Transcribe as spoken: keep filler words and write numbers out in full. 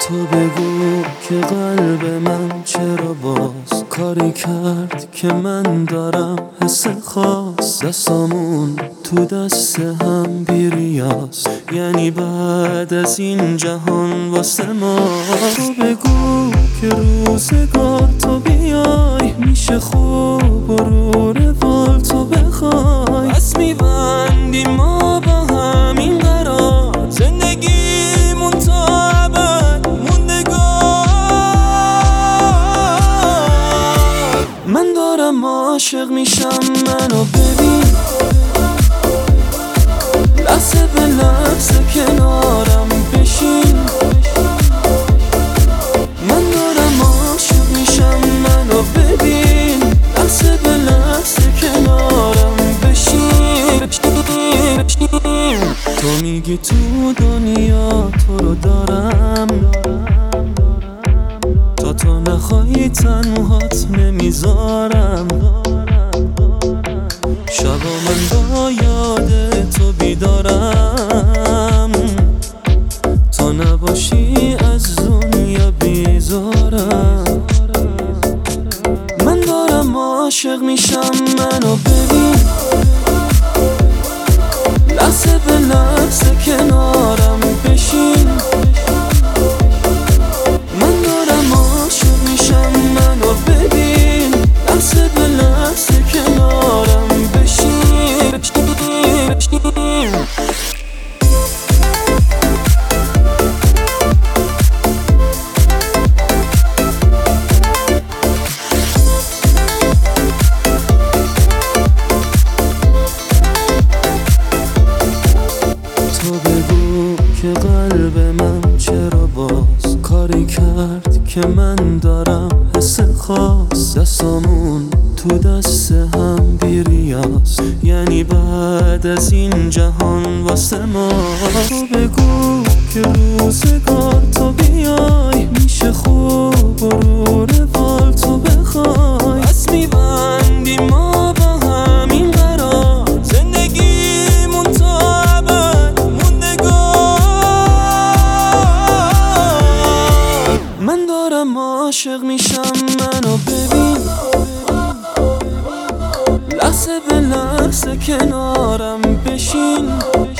تو بگو که قلب من چرا باز کاری کرد که من دارم حس خاص، دستامون تو دست هم بیریاز، یعنی بعد از این جهان واسه ما. تو بگو که روزگار تو بیای میشه خوب و رو روال تو بخوای، پس میبندیم ما با همین قرار، زندگیمون تا ابد موندگار. من دارم عاشق میشم، منو ببین لحظه به لحظه کنارم بشین. من دارم عاشق میشم، منو ببین لحظه به لحظه کنارم بشین. تو میگی تو دنیا تو رو دارم، تا تو نخواهی تنهات نمیذارم. شبا من با یاد تو بیدارم، تا نباشی از دنیا بیزارم. من دارم عاشق میشم، منو ببین لحظه به لحظه کنارم بشین. من دارم عاشق میشم، منو ببین لحظه به لحظه کنارم بشین. تو بگو که قلب من چرا باز کاری کرد که من دارم حس خاص، دستامون تو دست هم بیریاز، یعنی بعد از این جهان واسه ما. تو بگو که روزگار تو بیای میشه خوب و رو روال تو بخوای، پس میبندیم ما با همین قرار، زندگیمون تا ابد موندگار. من دارم عاشق میشم، منو ببین لحظه به لحظه کنارم بشین.